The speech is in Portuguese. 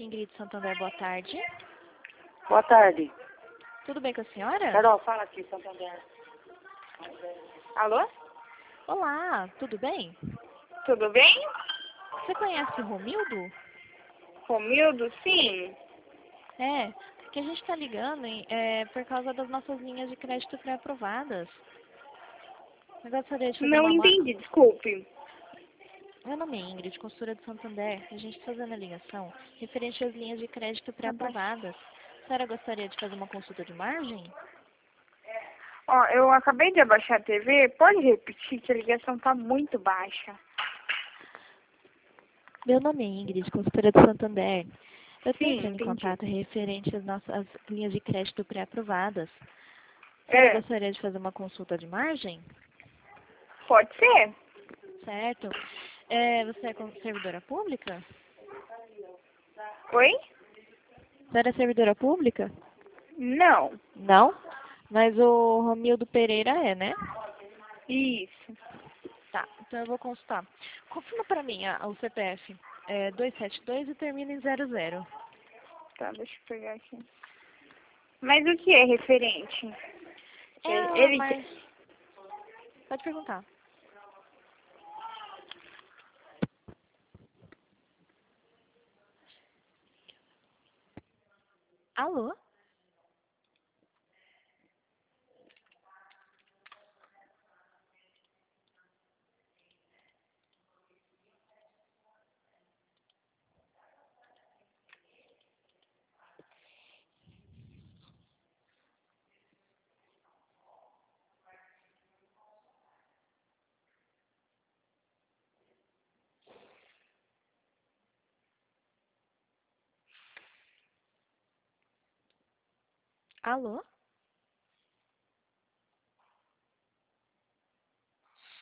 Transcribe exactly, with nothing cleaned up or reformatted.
Ingrid Santander, boa tarde. Boa tarde. Tudo bem com a senhora? Carol, fala aqui, Santander. Alô? Olá, tudo bem? Tudo bem? Você conhece o Romildo? Romildo, sim. É, que a gente está ligando hein, é, por causa das nossas linhas de crédito pré-aprovadas. Eu gostaria de fazer Não uma... entendi, desculpe. Meu nome é Ingrid, consultora de Santander. A gente está fazendo a ligação referente às linhas de crédito pré-aprovadas. A senhora gostaria de fazer uma consulta de margem? Ó, eu acabei de abaixar a T V. Pode repetir que a ligação tá muito baixa. Meu nome é Ingrid, consultora de Santander. Eu estou Sim, entrando em entendi. contato referente às nossas linhas de crédito pré-aprovadas. A senhora É, gostaria de fazer uma consulta de margem? pode ser? Certo. É, você é con- servidora pública? Oi? Você era servidora pública? Não. Não? Mas o Romildo Pereira é, né? Isso. Tá, então eu vou consultar. Confirma para mim a, o C P F. É duzentos e setenta e dois e termina em zero zero. Tá, deixa eu pegar aqui. Mas o que é referente? É, Ele... mas... Pode perguntar. Alô? Alô?